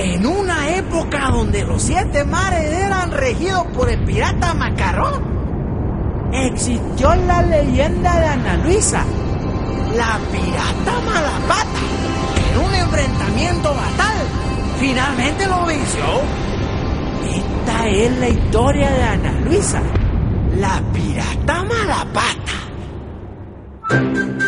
En una época donde los 7 mares eran regidos por el pirata Macarrón, existió la leyenda de Ana Luisa, la pirata Malapata, que en un enfrentamiento fatal finalmente lo venció. Esta es la historia de Ana Luisa, la pirata Malapata.